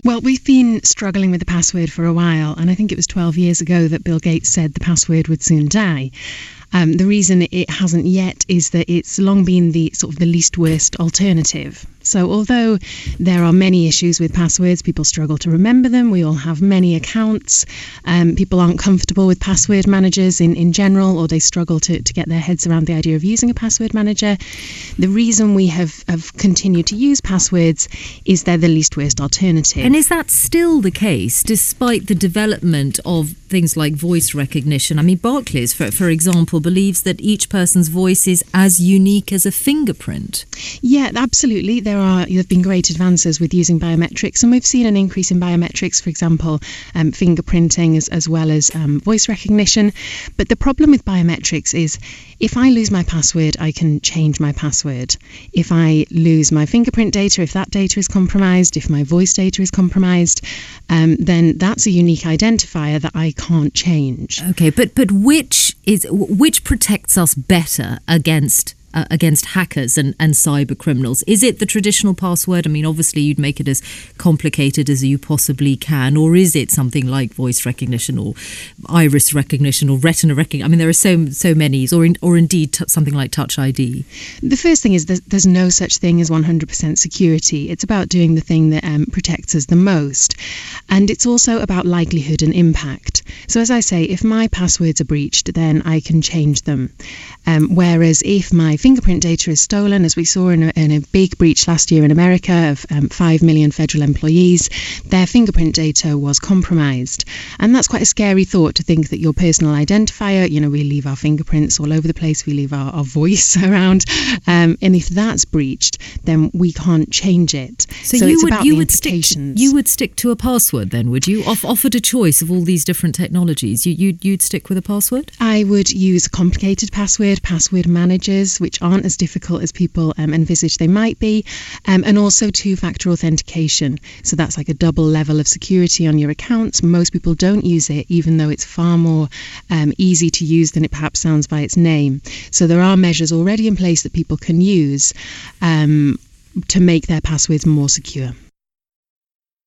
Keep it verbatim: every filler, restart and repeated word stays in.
Well, we've been struggling with the password for a while, and I think it was twelve years ago that Bill Gates said the password would soon die. Um, the reason it hasn't yet is that it's long been the sort of the least worst alternative. So although there are many issues with passwords, people struggle to remember them, we all have many accounts, um, people aren't comfortable with password managers in, in general, or they struggle to, to get their heads around the idea of using a password manager. The reason we have, have continued to use passwords is they're the least worst alternative. And is that still the case, despite the development of things like voice recognition? I mean, Barclays, for, for example, believes that each person's voice is as unique as a fingerprint. Yeah, absolutely. There are there have been great advances with using biometrics, and we've seen an increase in biometrics, for example, um, fingerprinting as, as well as um, voice recognition. But the problem with biometrics is if I lose my password, I can change my password. If I lose my fingerprint data, if that data is compromised, if my voice data is compromised, um, then that's a unique identifier that I can't change. Okay, but but which is which protects us better against uh, against hackers and, and cyber criminals? Is it the traditional password? I mean, obviously you'd make it as complicated as you possibly can, or is it something like voice recognition or iris recognition or retina recognition? I mean, there are so so many, or in, or indeed t- something like Touch I D. The first thing is that there's no such thing as one hundred percent security. It's about doing the thing that um, protects us the most. And it's also about likelihood and impact. So as I say, if my passwords are breached, then I can change them. Um, whereas if my fingerprint data is stolen, as we saw in a, in a big breach last year in America of um, five million federal employees, their fingerprint data was compromised. And that's quite a scary thought, to think that your personal identifier, you know, we leave our fingerprints all over the place, we leave our, our voice around. Um, and if that's breached, then we can't change it. So, so you it's would, about you the would stick to, implications. you would stick to a password then, would you? Off, offered a choice of all these different technologies, you, you'd, you'd stick with a password? I would use a complicated password, password managers, which aren't as difficult as people um, envisage they might be, um, and also two-factor authentication. So that's like a double level of security on your accounts. Most people don't use it, even though it's far more um, easy to use than it perhaps sounds by its name. So there are measures already in place that people can use um, to make their passwords more secure.